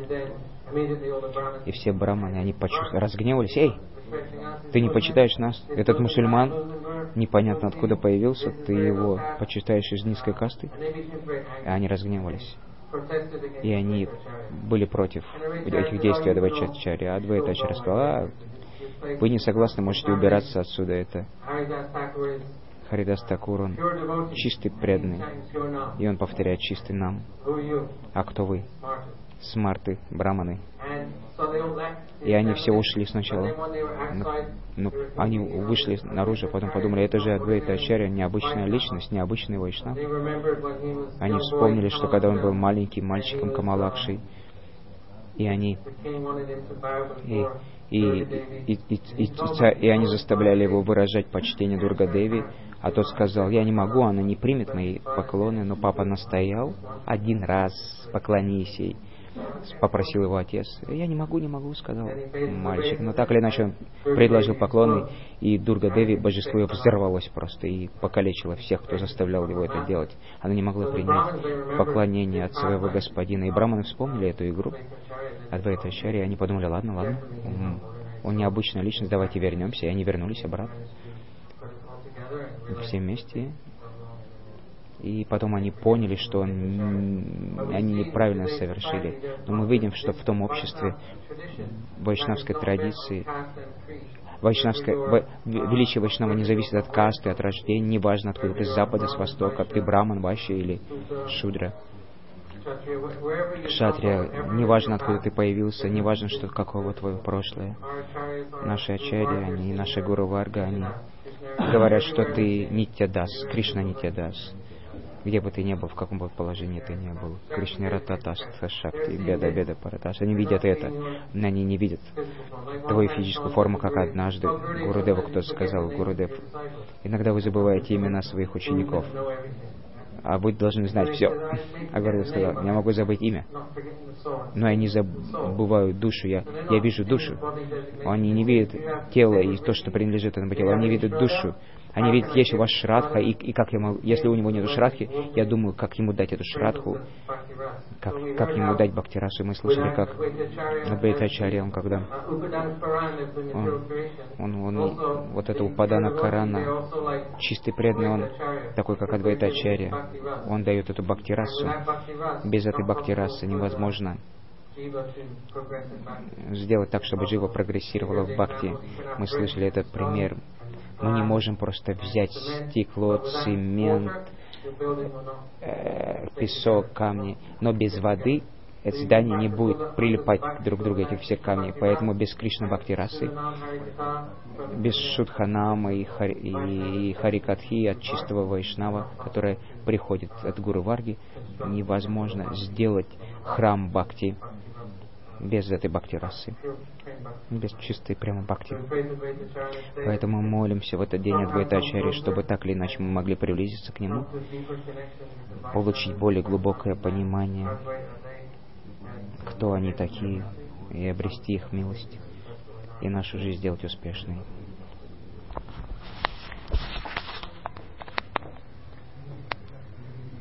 [SPEAKER 2] И все браманы, они почувствовали, разгневались. Эй, ты не почитаешь нас? Этот мусульман непонятно откуда появился, ты его почитаешь из низкой касты? И они разгневались. И они были против этих действий Адвайта Ачарьи. Адвайта Ачарья сказал, а, вы не согласны, можете убираться отсюда. Это Харидас Такур, он чистый преданный. И он повторяет чистый нам. А кто вы? Смарты, браманы. И они все ушли сначала. Но, но они вышли наружу, потом подумали, это же Адвайта Ачарья, необычная личность, необычный вайшнав. Они вспомнили, что когда он был маленьким мальчиком Камалакшей, и они и, и, и, и, и, и они заставляли его выражать почтение Дурга-деви, а тот сказал, я не могу, она не примет мои поклоны, но папа настоял, один раз поклонись ей. Попросил его отец. Я не могу, не могу, сказал мальчик. Но так или иначе он предложил поклоны, и Дурга-деви, божество, взорвалось просто и покалечило всех, кто заставлял его это делать. Она не могла принять поклонение от своего господина. И браманы вспомнили эту игру Адвайта Ачарьи, и они подумали, ладно, ладно, он необычная личность, давайте вернемся. И они вернулись обратно. Все вместе. И потом они поняли, что они неправильно совершили. Но мы видим, что в том обществе вайшнавской традиции, вайшнавское, величие вайшнава не зависит от касты, от рождения, неважно, откуда ты с запада, с востока, ты браман, вайшья или шудра. Кшатрия, неважно, откуда ты появился, неважно, что, какого твое прошлое. Наши ачарьи, они, наши гуру Варга, они говорят, что ты Нитьядас, Кришна Нитьядас. Где бы ты ни был, в каком бы положении ты ни был. Кришна Рататас, Шакти, Беда, Беда, Паратас. Они видят это, но они не видят твою физическую форму, как однажды Гурудеву кто-то сказал, Гурудев, иногда вы забываете имена своих учеников, а вы должны знать все. А Гурудев сказал, я могу забыть имя, но я не забываю душу, я, я вижу душу. Они не видят тело и то, что принадлежит этому телу, они видят душу. Они видят, есть у вас шрадха, и, и как ему, если у него нет шрадхи, я думаю, как ему дать эту шрадху, как, как ему дать бхактирасу. Мы слышали, как Адвайта Ачарья, он когда он, он, он, вот это Упадана Карана, чистый преданный, он такой, как Адвайта Ачарья, он дает эту бхактирасу. Без этой бхактирасы невозможно сделать так, чтобы джива прогрессировала в бхакти. Мы слышали этот пример. Мы не можем просто взять стекло, цемент, э, песок, камни, но без воды это здание не будет прилипать друг к другу, эти все камни. Поэтому без Кришна Бхакти-расы, без Шудханама и, хари, и Харикатхи от чистого вайшнава, который приходит от Гуру Варги, невозможно сделать храм Бхакти без этой бхакти-расы, без чистой прямо бхакти. Поэтому мы молимся в этот день Адвайта Ачарьи, чтобы так или иначе мы могли приблизиться к нему, получить более глубокое понимание, кто они такие, и обрести их милость, и нашу жизнь сделать успешной.